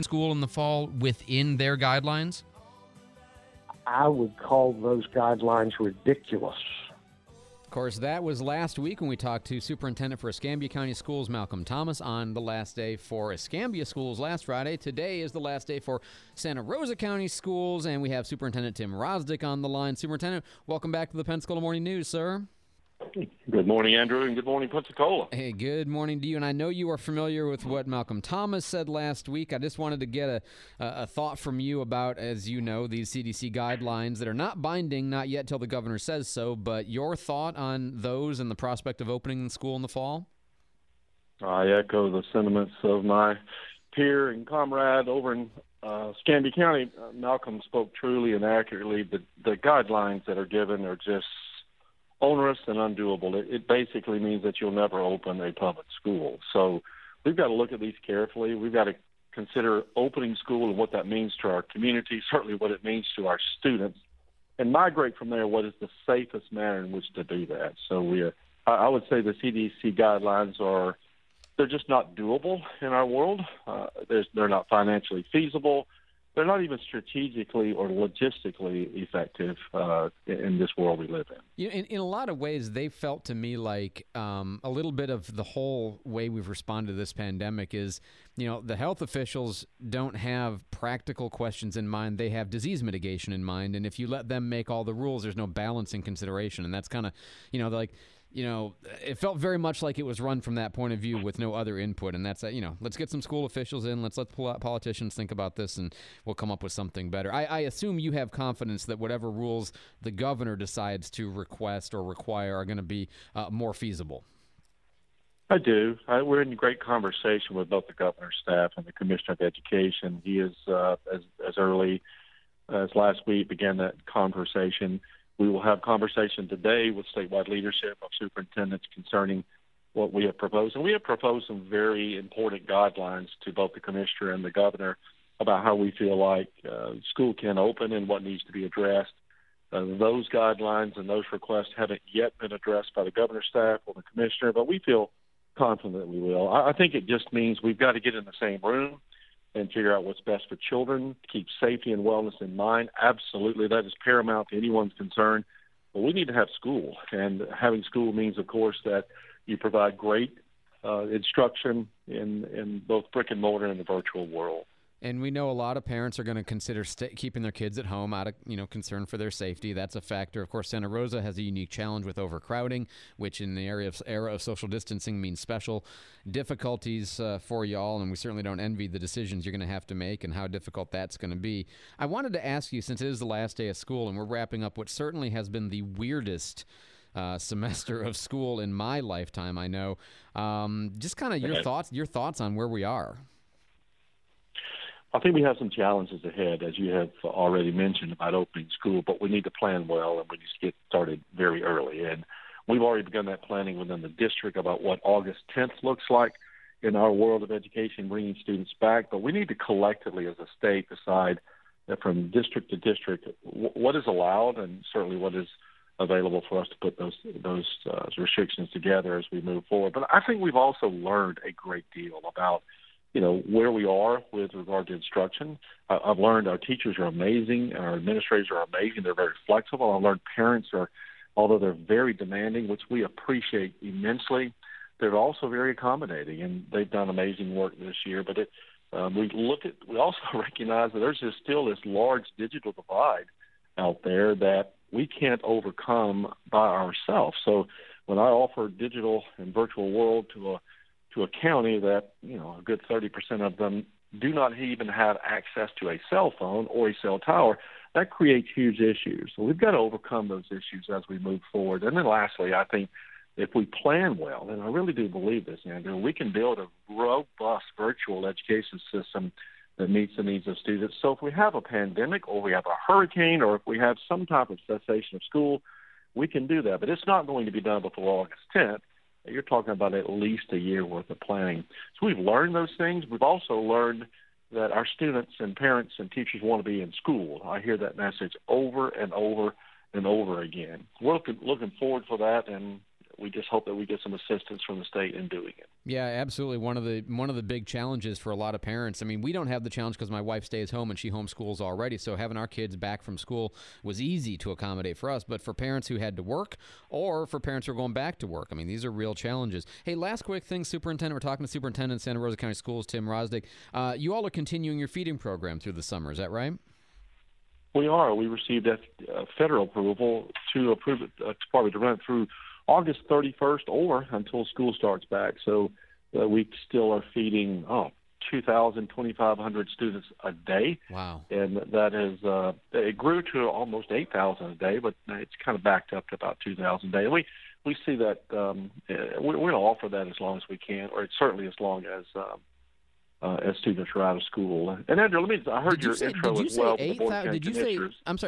school in the fall within their guidelines? I would call those guidelines ridiculous. Of course, that was last week when we talked to Superintendent for Escambia County Schools, Malcolm Thomas, on the last day for Escambia Schools last Friday. Today is the last day for Santa Rosa County Schools, and we have Superintendent Tim Rosdick on the line. Superintendent, welcome back to the Pensacola Morning News, sir. Good morning, Andrew, and good morning, Pensacola. Hey, good morning to you. And I know you are familiar with what Malcolm Thomas said last week. I just wanted to get a thought from you about, as you know, these CDC guidelines that are not binding, not yet till the governor says so, but your thought on those and the prospect of opening the school in the fall? I echo the sentiments of my peer and comrade over in Escambia County. Malcolm spoke truly and accurately. The guidelines that are given are just onerous and undoable. It basically means that you'll never open a public school. So we've got to look at these carefully. We've got to consider opening school and what that means to our community, certainly what it means to our students, and migrate from there what is the safest manner in which to do that. So I would say the CDC guidelines they're just not doable in our world. They're not financially feasible. They're not even strategically or logistically effective in this world we live in. In a lot of ways, they felt to me like a little bit of the whole way we've responded to this pandemic is, the health officials don't have practical questions in mind. They have disease mitigation in mind. And if you let them make all the rules, there's no balancing consideration. And that's kind of, it felt very much like it was run from that point of view with no other input. And that's, let's get some school officials in. Let's let politicians think about this, and we'll come up with something better. I assume you have confidence that whatever rules the governor decides to request or require are going to be more feasible. I do. We're in great conversation with both the governor's staff and the Commissioner of Education. He is, as early as last week, began that conversation. We will have conversation today with statewide leadership of superintendents concerning what we have proposed. And we have proposed some very important guidelines to both the commissioner and the governor about how we feel like school can open and what needs to be addressed. Those guidelines and those requests haven't yet been addressed by the governor's staff or the commissioner, but we feel confident that we will. I think it just means we've got to get in the same room and figure out what's best for children, keep safety and wellness in mind. Absolutely, that is paramount to anyone's concern. But we need to have school, and having school means, of course, that you provide great instruction in both brick and mortar and the virtual world. And we know a lot of parents are going to consider keeping their kids at home out of concern for their safety. That's a factor. Of course, Santa Rosa has a unique challenge with overcrowding, which in the era of social distancing means special difficulties for y'all. And we certainly don't envy the decisions you're going to have to make and how difficult that's going to be. I wanted to ask you, since it is the last day of school and we're wrapping up what certainly has been the weirdest semester of school in my lifetime, I know, just kind of your thoughts on where we are. I think we have some challenges ahead, as you have already mentioned about opening school, but we need to plan well, and we need to get started very early. And we've already begun that planning within the district about what August 10th looks like in our world of education, bringing students back. But we need to collectively, as a state, decide that from district to district what is allowed and certainly what is available for us to put those restrictions together as we move forward. But I think we've also learned a great deal about where we are with regard to instruction. I've learned our teachers are amazing, our administrators are amazing. They're very flexible. I've learned parents although they're very demanding, which we appreciate immensely, they're also very accommodating, and they've done amazing work this year. But we also recognize that there's still this large digital divide out there that we can't overcome by ourselves. So when I offer digital and virtual world to a county that, a good 30% of them do not even have access to a cell phone or a cell tower, that creates huge issues. So we've got to overcome those issues as we move forward. And then lastly, I think if we plan well, and I really do believe this, Andrew, we can build a robust virtual education system that meets the needs of students. So if we have a pandemic or we have a hurricane or if we have some type of cessation of school, we can do that. But it's not going to be done before August 10th. You're talking about at least a year worth of planning. So we've learned those things. We've also learned that our students and parents and teachers want to be in school. I hear that message over and over and over again. We're looking forward for that, and we just hope that we get some assistance from the state in doing it. Yeah, absolutely. One of the big challenges for a lot of parents. I mean, we don't have the challenge because my wife stays home and she homeschools already. So having our kids back from school was easy to accommodate for us. But for parents who had to work, or for parents who are going back to work, I mean, these are real challenges. Hey, last quick thing, Superintendent. We're talking to Superintendent of Santa Rosa County Schools, Tim Rosdick. You all are continuing your feeding program through the summer. Is that right? We are. We received federal approval to approve it, to run it through August 31st or until school starts back. So we still are feeding 2,000, 2,500 students a day. Wow. And that is, it grew to almost 8,000 a day, but it's kind of backed up to about 2,000 a day. And we see that we're going to offer that as long as we can, or certainly as long as students are out of school. And Andrew, I heard your intro as well. Did you say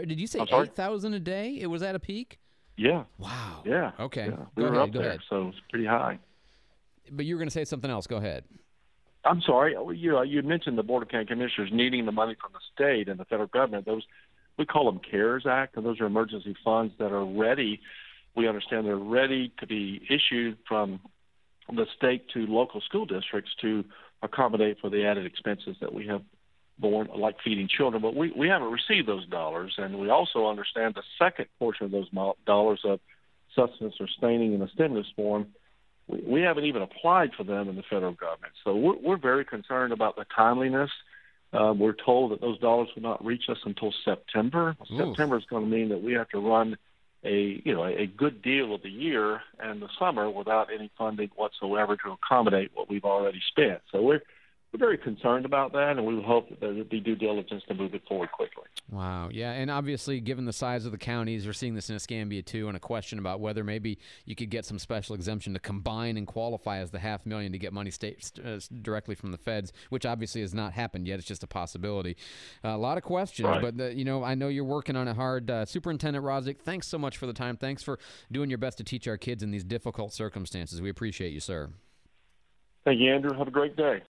8,000 a day? It was at a peak? Yeah. Wow. Yeah. Okay. Yeah. We were up there, so it's pretty high. But you were going to say something else. Go ahead. I'm sorry. You mentioned the Board of County Commissioners needing the money from the state and the federal government. Those, we call them CARES Act, and those are emergency funds that are ready. We understand they're ready to be issued from the state to local school districts to accommodate for the added expenses that we have borne, like feeding children. But we haven't received those dollars, and we also understand the second portion of those dollars of sustenance or sustaining in the stimulus form. We haven't even applied for them in the federal government. So we're very concerned about the timeliness. We're told that those dollars will not reach us until September. Oof. September is going to mean that we have to run a good deal of the year and the summer without any funding whatsoever to accommodate what we've already spent. So we're very concerned about that, and we hope that there will be due diligence to move it forward quickly. Wow. Yeah, and obviously, given the size of the counties, we're seeing this in Escambia, too, and a question about whether maybe you could get some special exemption to combine and qualify as the $500,000 to get money directly from the feds, which obviously has not happened yet. It's just a possibility. A lot of questions, right. But, I know you're working on it hard. Superintendent Rosdick, thanks so much for the time. Thanks for doing your best to teach our kids in these difficult circumstances. We appreciate you, sir. Thank you, Andrew. Have a great day.